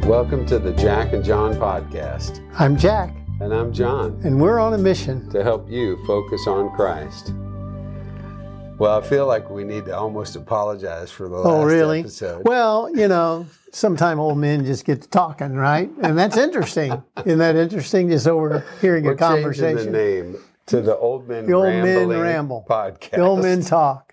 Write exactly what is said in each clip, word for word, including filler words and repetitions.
Welcome to the Jack and John podcast. I'm Jack. And I'm John. And we're on a mission to help you focus on Christ. Well, I feel like we need to almost apologize for the last oh, really? episode. Well, you know, sometime old men just get to talking, right? And that's interesting. Isn't that interesting? Just overhearing We're a conversation. Changing the name to the Old Men the Old Rambling Men Ramble podcast. The Old Men Talk.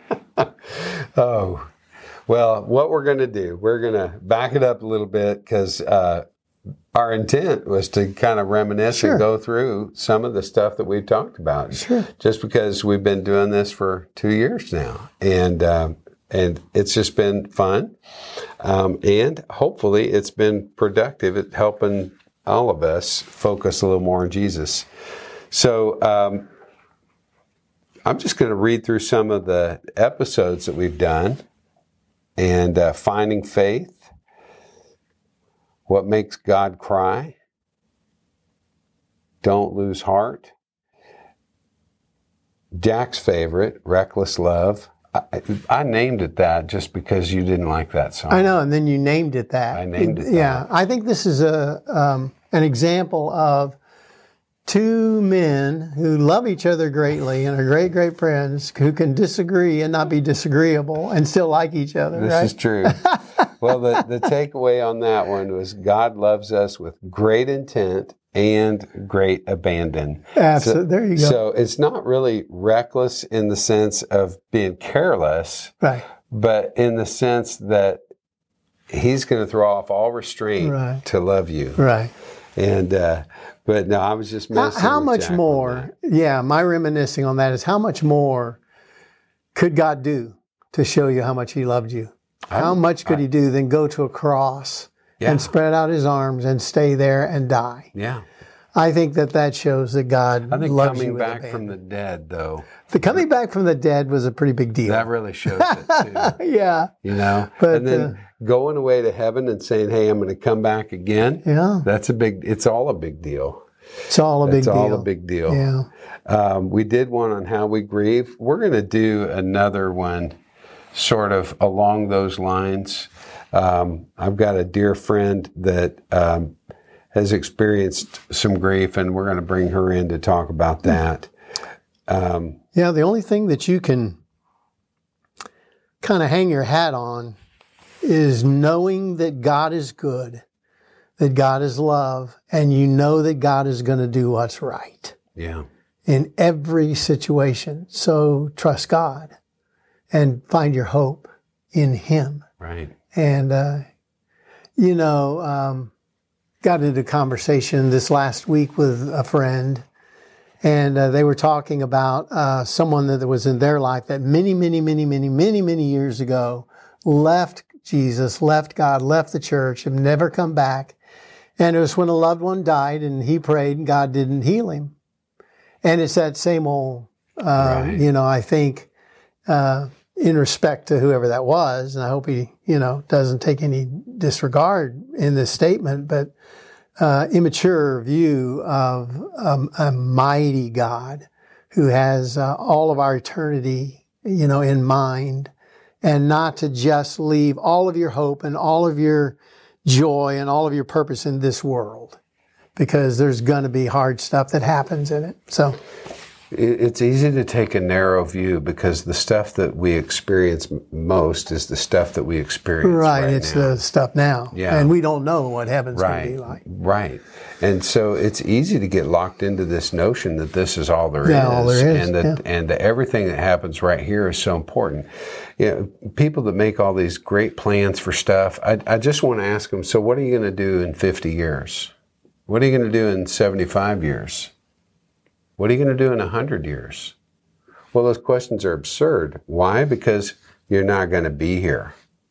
Oh, well, what we're going to do, we're going to back it up a little bit because uh, our intent was to kind of reminisce Sure. and go through some of the stuff that we've talked about. Sure. Just because we've been doing this for two years now. And uh, and it's just been fun. Um, and hopefully it's been productive at helping all of us focus a little more on Jesus. So um, I'm just going to read through some of the episodes that we've done. And uh, Finding Faith, What Makes God Cry, Don't Lose Heart, Jack's favorite, Reckless Love. I, I named it that just because you didn't like that song. I know, and then you named it that. I named it that. Yeah, I think this is a um, an example of two men who love each other greatly and are great, great friends who can disagree and not be disagreeable and still like each other, This right? is true. Well, the, the takeaway on that one was God loves us with great intent and great abandon. Absolutely. So, there you go. So it's not really reckless in the sense of being careless, right. but in the sense that He's going to throw off all restraint Right. to love you. Right. And, uh, but no, I was just How, messing how with much Jack on more, that. yeah, my reminiscing on that is how much more could God do to show you how much He loved you? How I'm- much could I- He do than go to a cross Yeah. and spread out His arms and stay there and die? Yeah. I think that that shows that God I think loves you coming with back abandon. from the dead, though, The coming back from the dead was a pretty big deal. that really shows it too. yeah, You know, But, and then uh, going away to heaven and saying, "Hey, I'm going to come back again." yeah, That's a big. It's all a big deal. it's all a big It's deal. all a big deal. Yeah, Um, we did one on how we grieve. We're going to do another one, sort of along those lines. Um, I've got a dear friend that um, has experienced some grief, and we're going to bring her in to talk about that. Um, yeah. The only thing that you can kind of hang your hat on is knowing that God is good, that God is love, and you know that God is going to do what's right yeah. in every situation. So trust God and find your hope in Him. Right. And, uh, you know, um, got into a conversation this last week with a friend, and uh, they were talking about uh, someone that was in their life that many, many, many, many, many, many years ago left Jesus, left God, left the church, and never come back. And it was when a loved one died, and he prayed, and God didn't heal him. And it's that same old, uh, Right. you know, I think, uh, in respect to whoever that was, and I hope he, you know, doesn't take any disregard in this statement, but uh, immature view of um, a mighty God who has uh, all of our eternity, you know, in mind, and not to just leave all of your hope and all of your joy and all of your purpose in this world, because there's going to be hard stuff that happens in it. So, It- It's easy to take a narrow view because the stuff that we experience m- most is the stuff that we experience right, right, it's now. the stuff now. Yeah. And we don't know what heaven's going to Right, be like. right. And so it's easy to get locked into this notion that this is all there is, Yeah, all there is, and that yeah. and that everything that happens right here is so important. You know, people that make all these great plans for stuff, I, I just want to ask them, so what are you going to do in fifty years? What are you going to do in seventy-five years? What are you going to do in one hundred years? Well, those questions are absurd. Why? Because you're not going to be here.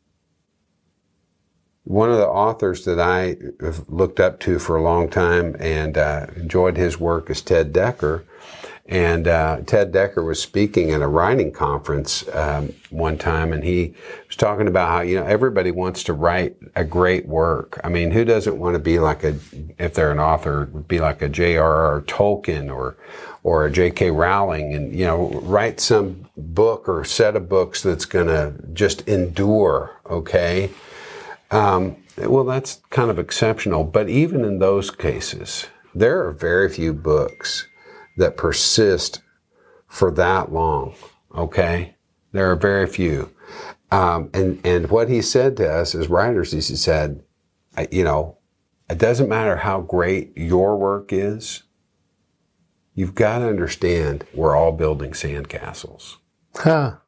One of the authors that I have looked up to for a long time and uh, enjoyed his work is Ted Decker. And uh, Ted Decker was speaking at a writing conference um, one time, and he was talking about how, you know, everybody wants to write a great work. I mean, who doesn't want to be like a, if they're an author, be like a J R R Tolkien or or a J K Rowling, and, you know, write some book or set of books that's going to just endure, okay? Um, well, that's kind of exceptional. But even in those cases, there are very few books that persist for that long. Okay, there are very few. Um, and and what he said to us as writers is, he said, you know, it doesn't matter how great your work is. You've got to understand we're all building sandcastles. Huh.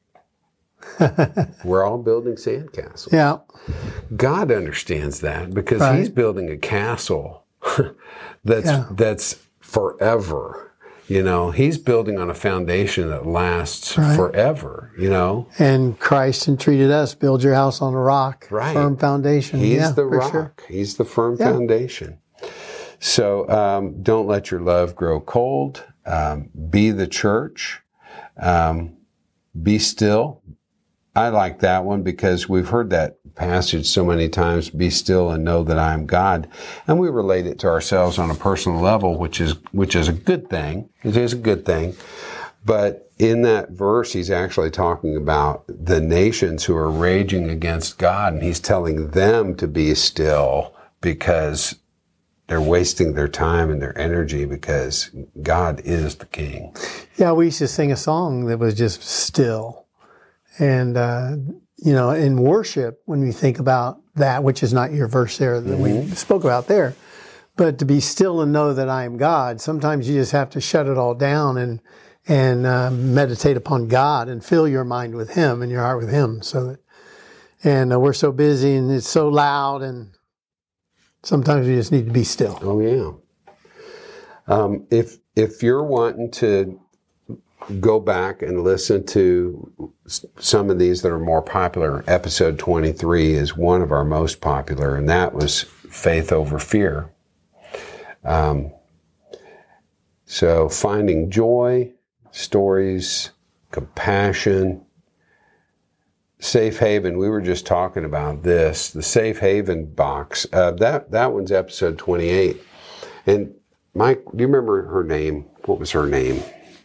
We're all building sandcastles. Yeah. God understands that because Right. he's building a castle that's Yeah. that's forever. You know, he's building on a foundation that lasts Right. forever, you know. And Christ entreated us, build your house on a rock, Right. firm foundation. He's yeah, the for rock. sure. He's the firm Yeah. foundation. So um, don't let your love grow cold. Um, be the church. Um, be still. I like that one because we've heard that passage so many times, be still and know that I am God. And we relate it to ourselves on a personal level, which is, which is a good thing. It is a good thing. But in that verse, he's actually talking about the nations who are raging against God, and he's telling them to be still because they're wasting their time and their energy because God is the King. Yeah, we used to sing a song that was just still. And, uh, you know, in worship, when we think about that, which is not your verse there that Mm-hmm. we spoke about there, but to be still and know that I am God, sometimes you just have to shut it all down and and uh, meditate upon God and fill your mind with Him and your heart with Him. So that, and uh, we're so busy and it's so loud, and sometimes we just need to be still. Oh, yeah. Um, if if you're wanting to go back and listen to s- some of these that are more popular, episode twenty-three is one of our most popular, and that was Faith Over Fear. Um, so finding joy, stories, compassion, safe haven. We were just talking about this, the safe haven box. Uh, that that one's episode twenty-eight. And Mike, do you remember her name? What was her name?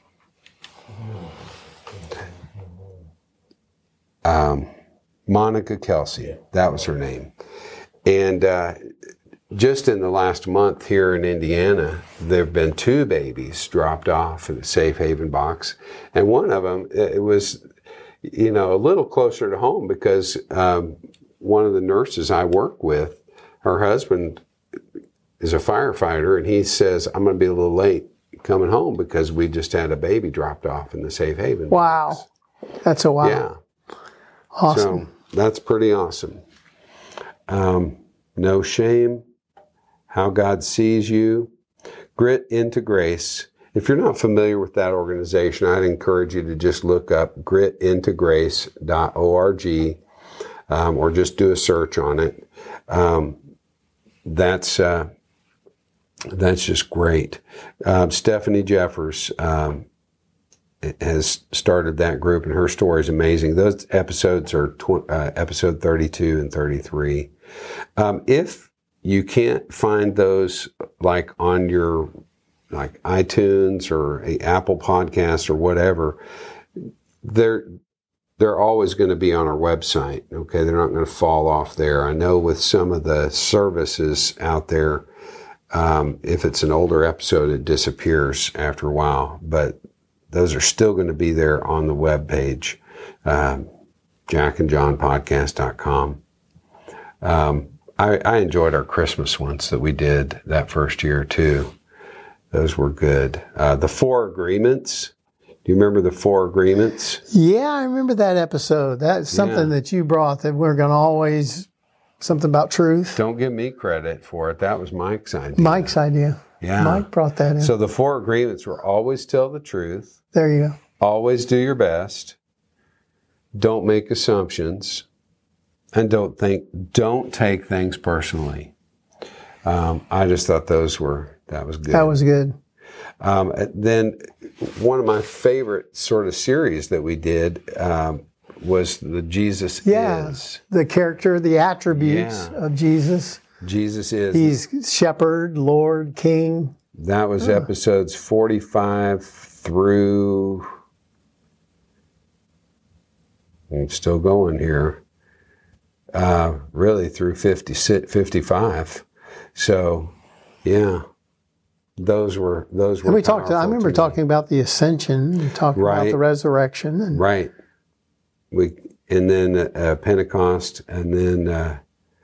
Um, Monica Kelsey. That was her name. And uh, just in the last month here in Indiana, there have been two babies dropped off in the safe haven box. And one of them, it was, you know, a little closer to home because um, one of the nurses I work with, her husband is a firefighter, and he says, I'm going to be a little late coming home because we just had a baby dropped off in the safe haven box. Wow. That's a wow. Yeah. Awesome. So that's pretty awesome. Um, no shame, how God sees you, Grit into Grace. If you're not familiar with that organization, I'd encourage you to just look up grit into grace dot org um, or just do a search on it. Um, that's uh, that's just great. Um, Stephanie Jeffers um, has started that group, and her story is amazing. Those episodes are tw- uh, episode thirty-two and thirty-three. Um, if you can't find those like on your like iTunes or a Apple Podcast or whatever, they're they're always going to be on our website. Okay, they're not going to fall off there. I know with some of the services out there, um, if it's an older episode, it disappears after a while, but those are still going to be there on the web page, um, jack and john podcast dot com. Um, I, I enjoyed our Christmas ones that we did that first year too. Those were good. Uh, the Four Agreements. Do you remember the Four Agreements? Yeah, I remember that episode. That's something Yeah. that you brought, that we're going to always, something about truth. Don't give me credit for it. That was Mike's idea. Mike's idea. Yeah. Mike brought that in. So the Four Agreements were always tell the truth, there you go. always do your best, don't make assumptions, and don't think, don't take things personally. Um, I just thought those were, that was good. That was good. Um, then one of my favorite sort of series that we did um, was the Jesus Yeah. Is. The character, the attributes Yeah. of Jesus. Jesus Is. He's shepherd, Lord, King. That was episodes forty-five through, I'm still going here, uh, really through fifty, fifty-five. So, yeah, those were those were. And we talked. I remember to talking about the ascension, talking right. about the resurrection, and right. We and then uh, Pentecost, and then uh,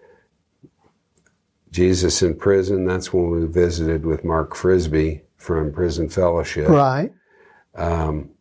Jesus in prison. That's when we visited with Mark Frisbee from Prison Fellowship. Right. Um,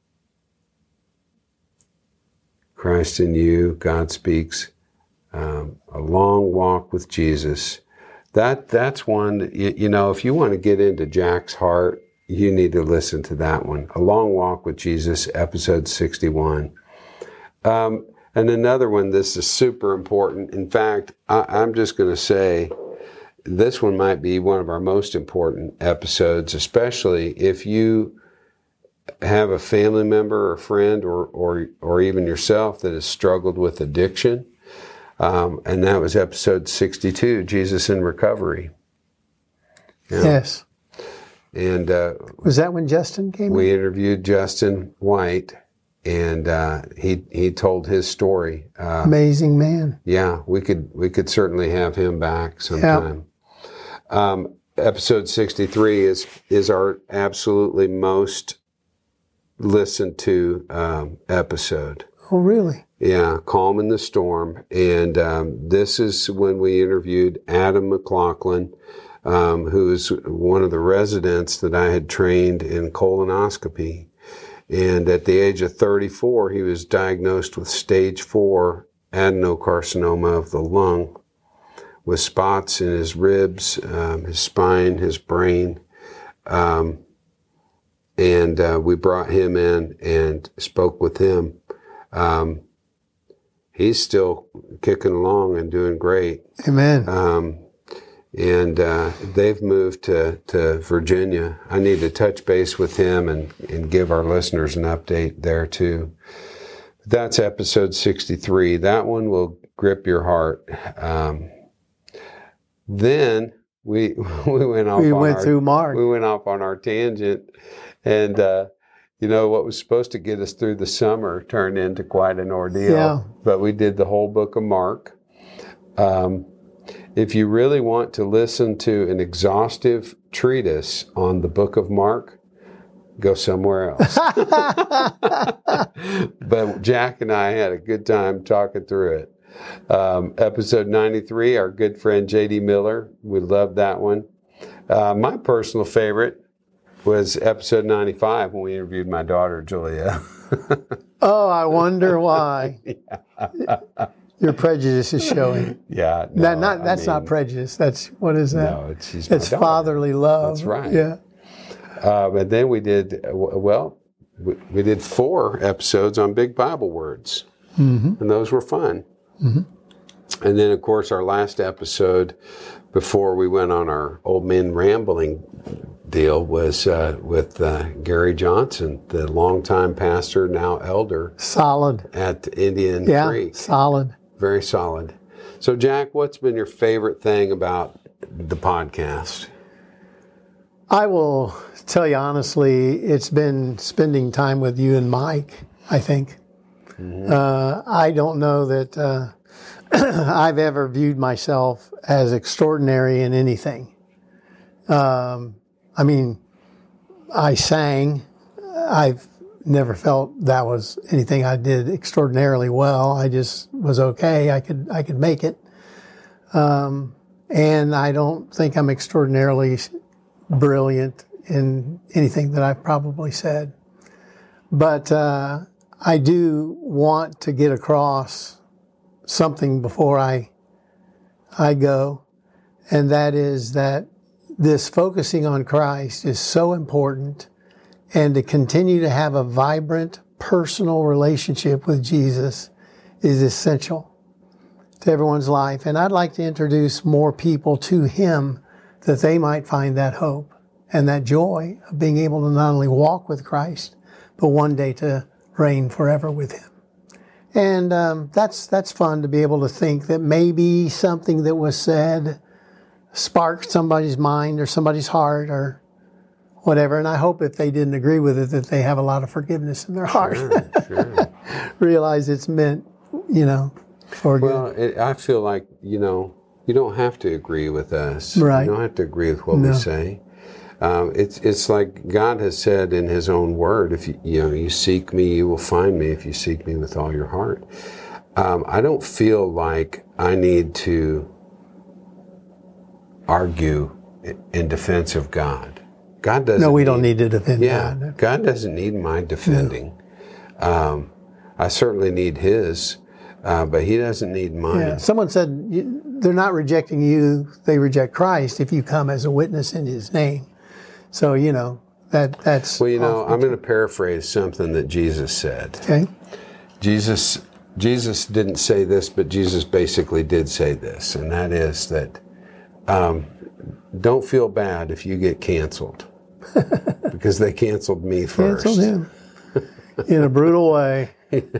Christ in you, God speaks. Um, a long walk with Jesus. That that's one that, you, you know, if you want to get into Jack's heart, you need to listen to that one. A Long Walk with Jesus, episode sixty-one. Um, and another one, this is super important. In fact, I, I'm just going to say this one might be one of our most important episodes, especially if you have a family member or friend or, or, or even yourself that has struggled with addiction. Um, and that was episode sixty-two, Jesus in Recovery. Yeah. Yes. And uh, was that when Justin came? We in? interviewed Justin White, and uh, he he told his story. Uh, Amazing man. Yeah, we could we could certainly have him back sometime. Yeah. Um, episode sixty-three is is our absolutely most listened to um, episode. Oh, really? Yeah, Calm in the Storm. And um, this is when we interviewed Adam McLaughlin, um, who's one of the residents that I had trained in colonoscopy. And at the age of thirty-four, he was diagnosed with stage four adenocarcinoma of the lung, with spots in his ribs, um, his spine, his brain. Um, and uh, we brought him in and spoke with him. Um, he's still kicking along and doing great. Amen. Um, and uh, they've moved to, to Virginia. I need to touch base with him and, and give our listeners an update there too. That's episode sixty-three. That one will grip your heart. Um, then we we went off. We on went our, through Mark. We went off on our tangent, and. Uh, You know, what was supposed to get us through the summer turned into quite an ordeal. Yeah. But we did the whole book of Mark. Um, if you really want to listen to an exhaustive treatise on the book of Mark, go somewhere else. But Jack and I had a good time talking through it. Um, episode ninety-three, our good friend J D Miller. We loved that one. Uh, my personal favorite was episode ninety-five when we interviewed my daughter, Julia. Oh, I wonder why. Yeah. Your prejudice is showing. Yeah. No, that, not, that's I mean, not prejudice. That's, what is that? No, it's, she's my it's daughter. fatherly love. That's right. Yeah. Uh, and then we did, well, we, we did four episodes on big Bible words. Mm-hmm. And those were fun. Mm-hmm. And then, of course, our last episode before we went on our old men rambling deal was uh, with uh, Gary Johnson, the longtime pastor, now elder. Solid. At Indian yeah, Creek. Solid. Very solid. So, Jack, what's been your favorite thing about the podcast? I will tell you honestly, it's been spending time with you and Mike, I think. Mm-hmm. Uh, I don't know that uh, I've ever viewed myself as extraordinary in anything. Um, I mean, I sang. I've never felt that was anything I did extraordinarily well. I just was okay. I could I could make it. Um, and I don't think I'm extraordinarily brilliant in anything that I've probably said. But uh, I do want to get across something before I I go, and that is that this focusing on Christ is so important, and to continue to have a vibrant personal relationship with Jesus is essential to everyone's life. And I'd like to introduce more people to Him that they might find that hope and that joy of being able to not only walk with Christ, but one day to reign forever with Him. And um, that's that's fun to be able to think that maybe something that was said sparked somebody's mind or somebody's heart or whatever. And I hope if they didn't agree with it, that they have a lot of forgiveness in their heart. Sure, sure. Realize it's meant, you know, for good. Well, it, I feel like, you know, you don't have to agree with us. Right. You don't have to agree with what No. we say. Um, it's it's like God has said in His own Word. If you you know you seek Me, you will find Me. If you seek Me with all your heart. Um, I don't feel like I need to argue in defense of God. God doesn't. No, we need, don't need to defend Yeah, God. God doesn't need my defending. No. Um, I certainly need His, uh, but He doesn't need mine. Yeah. Someone said you, they're not rejecting you; they reject Christ if you come as a witness in His name. So you know that that's. Well, you know, I'm going to paraphrase something that Jesus said. Okay. Jesus Jesus didn't say this, but Jesus basically did say this, and that is that um, don't feel bad if you get canceled, because they canceled me first. Canceled him in a brutal way.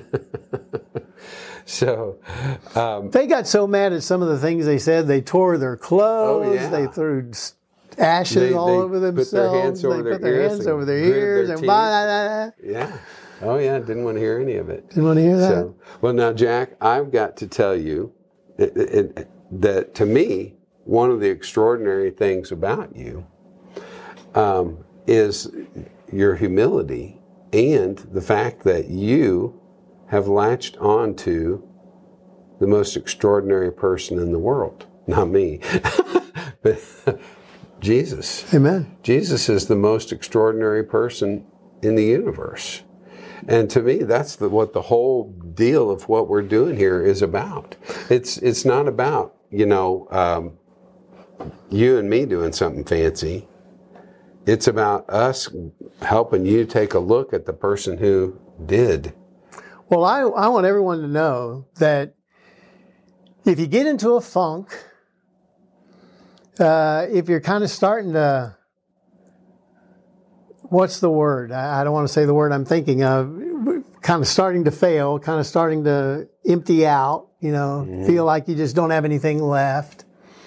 So um, they got so mad at some of the things they said, they tore their clothes. Oh, yeah. They threw ashes They- all they over put themselves. their hands over they their put their ears hands and over their gritted ears their and teeth. blah, blah, blah. yeah, oh yeah, didn't want to hear any of it. Didn't want to hear that. So, well, now, Jack, I've got to tell you it, it, that to me, one of the extraordinary things about you um, is your humility and the fact that you have latched on to the most extraordinary person in the world. Not me, but Jesus. Amen. Jesus is the most extraordinary person in the universe. And to me, that's the, what the whole deal of what we're doing here is about. It's it's not about, you know, um, you and me doing something fancy. It's about us helping you take a look at the person who did. Well, I, I want everyone to know that if you get into a funk, uh, if you're kind of starting to, what's the word? I, I don't want to say the word I'm thinking of, kind of starting to fail, kind of starting to empty out, you know, mm-hmm. feel like you just don't have anything left.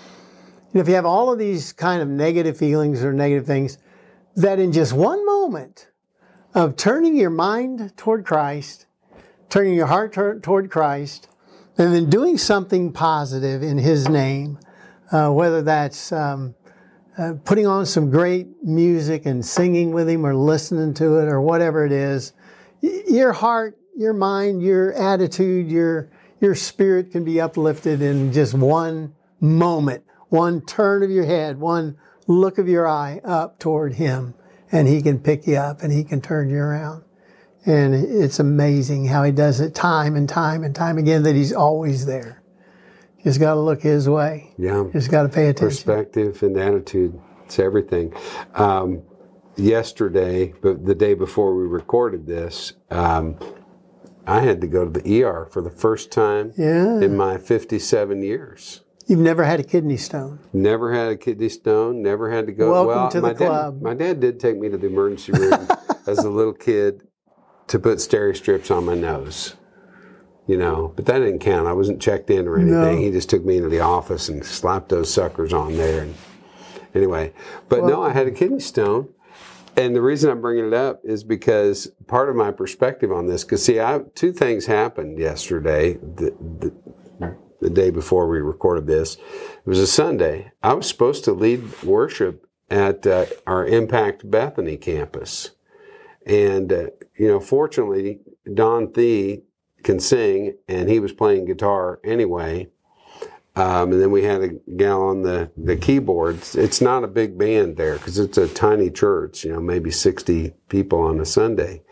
You know, if you have all of these kind of negative feelings or negative things, that in just one moment of turning your mind toward Christ, turning your heart t- toward Christ, and then doing something positive in His name, uh, whether that's um, uh, putting on some great music and singing with Him or listening to it or whatever it is, y- your heart, your mind, your attitude, your your spirit can be uplifted in just one moment, one turn of your head, one look of your eye up toward Him, and He can pick you up and He can turn you around. And it's amazing how He does it time and time and time again, that He's always there. You just got to look His way. Yeah. You just got to pay attention. Perspective and attitude. It's everything. Um, yesterday, but the day before we recorded this, um, I had to go to the E R for the first time Yeah. in my fifty-seven years. You've never had a kidney stone. Never had a kidney stone. Never had to go. Welcome well, to the my club. Dad, my dad did take me to the emergency room as a little kid to put steri strips on my nose. You know, but that didn't count. I wasn't checked in or anything. No. He just took me into the office and slapped those suckers on there. And anyway, but Well, no, I had a kidney stone. And the reason I'm bringing it up is because part of my perspective on this, because see, I, two things happened yesterday, the, the, the day before we recorded this. It was a Sunday. I was supposed to lead worship at uh, our Impact Bethany campus. And, uh, you know, fortunately, Don Thee can sing, and he was playing guitar anyway. Um, and then we had a gal on the, the keyboards. It's not a big band there because it's a tiny church, you know, maybe sixty people on a Sunday.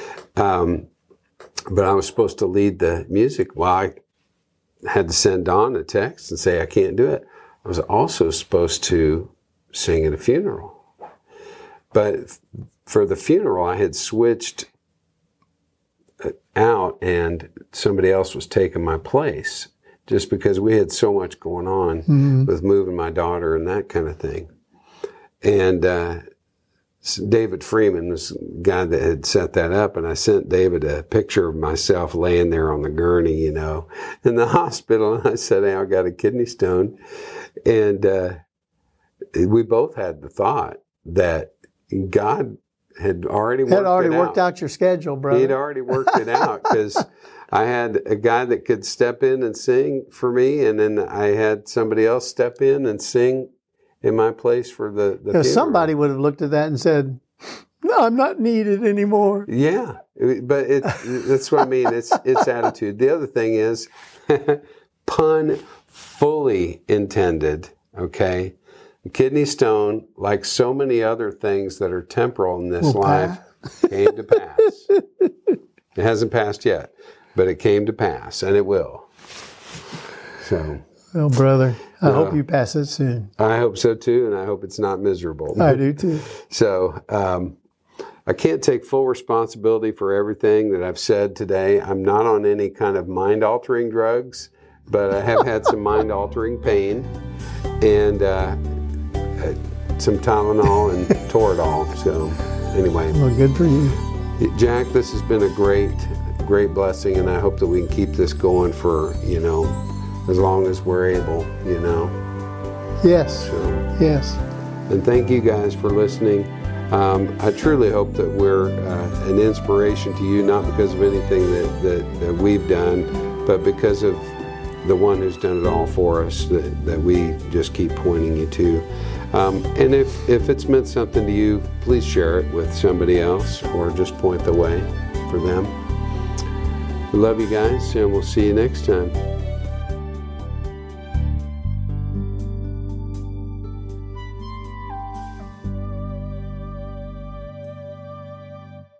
Um, but I was supposed to lead the music. Well, I had to send Don a text and say I can't do it. I was also supposed to sing at a funeral. But for the funeral, I had switched out and somebody else was taking my place just because we had so much going on mm-hmm. with moving my daughter and that kind of thing. And uh, David Freeman was the guy that had set that up, and I sent David a picture of myself laying there on the gurney, you know, in the hospital. And I said, hey, I got a kidney stone. And uh, we both had the thought that God had already worked Had already it worked out. out your schedule, brother. He'd already worked it out because I had a guy that could step in and sing for me, and then I had somebody else step in and sing in my place for the, the Because somebody would have looked at that and said, "No, I'm not needed anymore." Yeah, but it, that's what I mean. It's it's attitude. The other thing is, pun fully intended, okay? Kidney stone, like so many other things that are temporal in this Will life, came to pass. It hasn't passed yet, but it came to pass, and it will. So, Well, brother, I uh, hope you pass it soon. I hope so too, and I hope it's not miserable. I do too. So, um, I can't take full responsibility for everything that I've said today. I'm not on any kind of mind-altering drugs, but I have had some mind-altering pain and uh, some Tylenol and Toradol. So anyway. Well, good for you. Jack, this has been a great, great blessing, and I hope that we can keep this going for, you know, as long as we're able, you know. Yes. So, yes. and thank you guys for listening. Um, I truly hope that we're uh, an inspiration to you, not because of anything that, that, that we've done, but because of the one who's done it all for us, that, that we just keep pointing you to. Um, and if, if it's meant something to you, please share it with somebody else or just point the way for them. We love you guys, and we'll see you next time.